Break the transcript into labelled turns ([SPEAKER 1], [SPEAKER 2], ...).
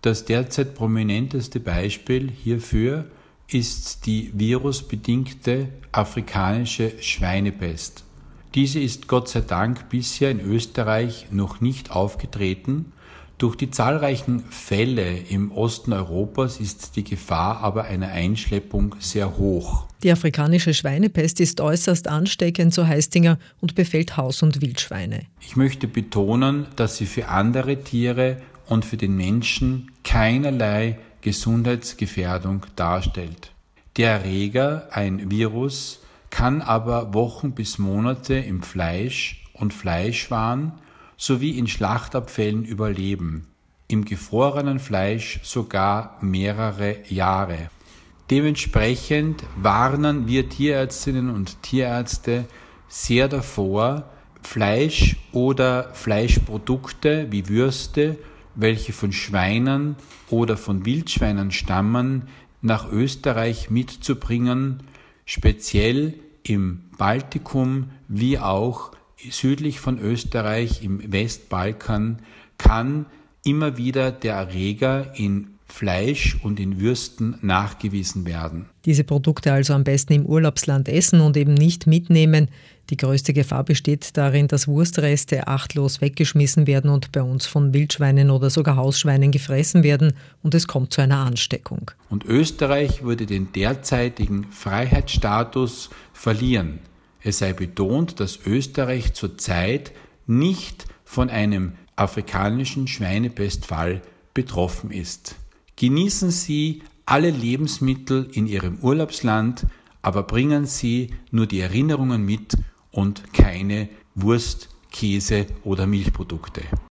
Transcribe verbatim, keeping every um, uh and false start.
[SPEAKER 1] Das derzeit prominenteste Beispiel hierfür ist die virusbedingte afrikanische Schweinepest. Diese ist Gott sei Dank bisher in Österreich noch nicht aufgetreten. Durch die zahlreichen Fälle im Osten Europas ist die Gefahr aber einer Einschleppung sehr hoch.
[SPEAKER 2] Die afrikanische Schweinepest ist äußerst ansteckend, so Heistinger, und befällt Haus- und Wildschweine.
[SPEAKER 1] Ich möchte betonen, dass sie für andere Tiere und für den Menschen keinerlei Gesundheitsgefährdung darstellt. Der Erreger, ein Virus, kann aber Wochen bis Monate im Fleisch und Fleischwaren sowie in Schlachtabfällen überleben, im gefrorenen Fleisch sogar mehrere Jahre. Dementsprechend warnen wir Tierärztinnen und Tierärzte sehr davor, Fleisch oder Fleischprodukte wie Würste, welche von Schweinen oder von Wildschweinen stammen, nach Österreich mitzubringen, speziell im Baltikum wie auch südlich von Österreich im Westbalkan kann immer wieder der Erreger in Fleisch und in Würsten nachgewiesen werden.
[SPEAKER 2] Diese Produkte also am besten im Urlaubsland essen und eben nicht mitnehmen. Die größte Gefahr besteht darin, dass Wurstreste achtlos weggeschmissen werden und bei uns von Wildschweinen oder sogar Hausschweinen gefressen werden und es kommt zu einer Ansteckung.
[SPEAKER 1] Und Österreich würde den derzeitigen Freiheitsstatus verlieren. Es sei betont, dass Österreich zurzeit nicht von einem afrikanischen Schweinepestfall betroffen ist. Genießen Sie alle Lebensmittel in Ihrem Urlaubsland, aber bringen Sie nur die Erinnerungen mit und keine Wurst, Käse oder Milchprodukte.